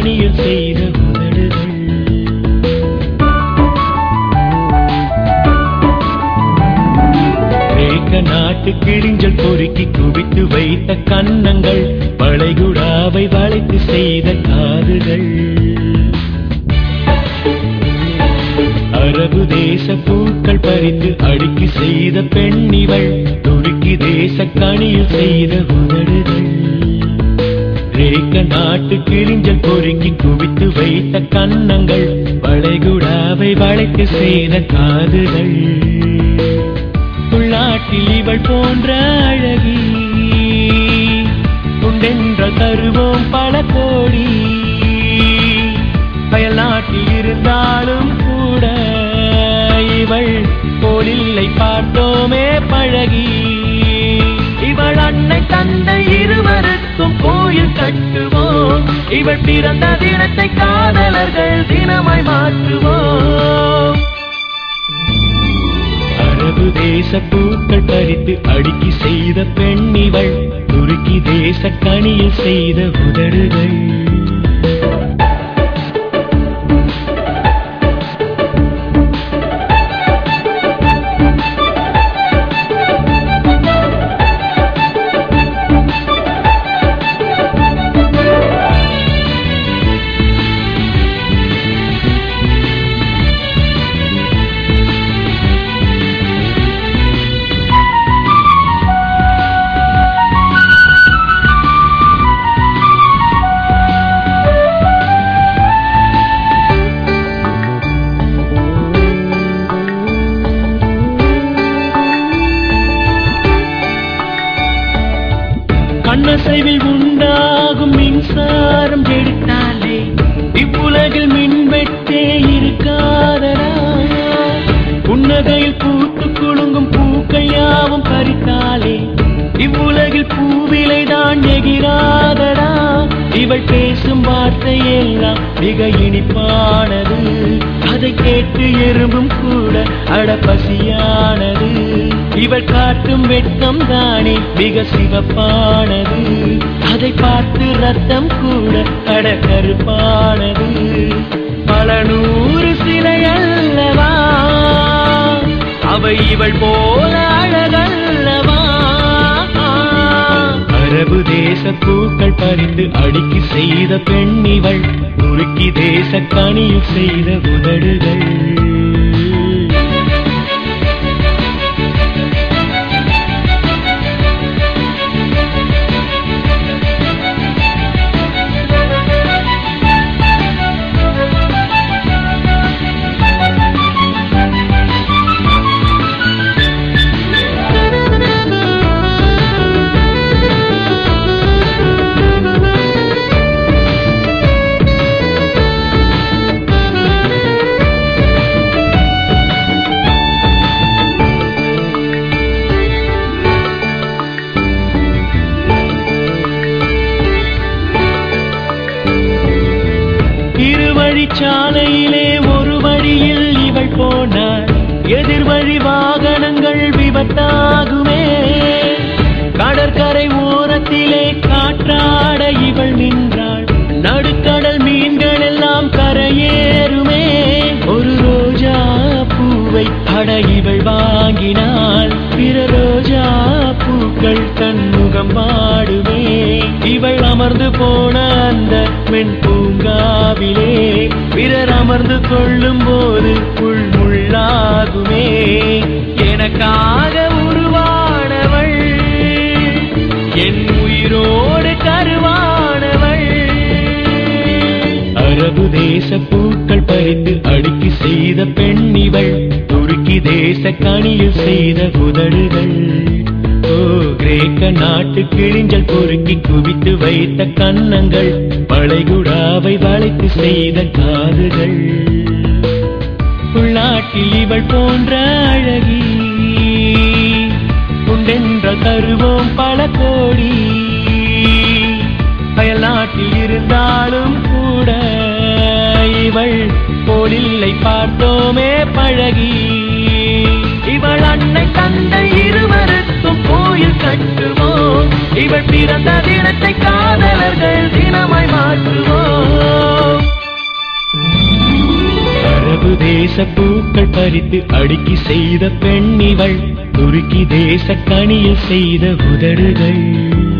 கனியில் செய்த உதடுகள். கிரேக்க நாட்டு கிழிஞ்சல் பொறுக்கி குவித்து வைத்த கன்னங்கள், வளைகுடாவை வளைத்து செய்த காதுகள். அரபு தேச பூக்கள் பறித்து அடுக்கி செய்த பெண்ணிவள், துருக்கி தேச கனியில் செய்த உதடுகள். கிரேக்க நாட்டு கிழிஞ்சல் பொறுக்கி குவித்து வைத்த கன்னங்கள், வளைகுடாவை வளைத்து செய்த காதுகள். உள்நாட்டில் இவள் போன்ற அழகி உண்டென்ற தருவோம் பல கோடி. அயல் நாட்டில் இருந்தாலும் கூட இவள் போலில்லை பார்த்தோமே பழகி. இவள் அன்னை தந்தை இருவருக்கும் கோயில் கட்டுவோம். இவள் பிறந்த தினத்தை காதலர்கள் தினமாய் மாற்றுவோம். அரபு தேச பூக்கள் பறித்து அடுக்கி செய்த பெண்ணிவள், துருக்கி தேச கனியில் செய்த உதடுகள். கண்ணசைவில் உண்டாகும் மின்சாரம் எடுத்தாலே இவ்வுலகில் மின்வெட்டே இருக்காதடா. புன்னகையில் பூத்து குலுங்கும் பூக்கள் யாவும் பறித்தாலே இவ்வுலகில் பூவிலைதான் எகிராதடா. இவள் பேசும் வார்த்தை எல்லாம் மிக இனிப்பானது, அதை கேட்டு எறும்பும் கூட அடப்பசியானது. இவள் காட்டும் வெட்கம் தானே மிக சிவப்பானது, அதை பார்த்து ரத்தம் கூட அடக்கருப்பானது. பல நூறு சிலை அல்லவா அவை இவள் போல அழகல்லவா. அரபு தேச பூக்கள் பறித்து அடுக்கி செய்த பெண்ணிவள், துருக்கி தேச கனியில் செய்த உதடுகள். சாலையிலே ஒரு வழியில் இவள் போனாள், எதிர்வழி வாகனங்கள் விபத்தாகுமே. கடற்கரை ஓரத்திலே காற்றாட இவள் நின்றாள், நடுக்கடல் மீன்கள் எல்லாம் கரையேறுமே. ஒரு ரோஜா பூவை அட இவள் வாங்கினாள், பிற ரோஜா பூக்கள் தன்முகம் பாடுமே. இவள் அமர்ந்து போன அந்த மென் பூங்காவிலே பிறர் அமர்ந்து கொள்ளும் போது முள்ளாகுமே. எனக்காக உருவானவள், என் உயிரோடு கருவானவள். அரபு தேச பூக்கள் பறித்து அடுக்கி செய்த பெண்ணிவள், துருக்கி தேச கனியில் செய்த உதடுகள். ஓ கிரேக்க நாட்டு கிழிஞ்சல் பொறுக்கி குவித்து வைத்த கன்னங்கள், வளைகுடாவை வளைத்து செய்த காதுகள். உள்நாட்டில் இவள் போன்ற அழகி உண்டென்ற தருவோம் பல கோடி. அயல் நாட்டில் இருந்தாலும் கூட இவள் போலில்லை பார்த்தோமே பழகி. இவள் அன்னை தந்தை இருவருக்கும் கோயில் கட்டுவோம். இவள் பிறந்த தினத்தை காதலர்கள் தினமாய் மாற்றுவோம். பறித்து அடுக்கி செய்த பெண்ணிவள் துருக்கி தேச கனியில் செய்த உதடுகள்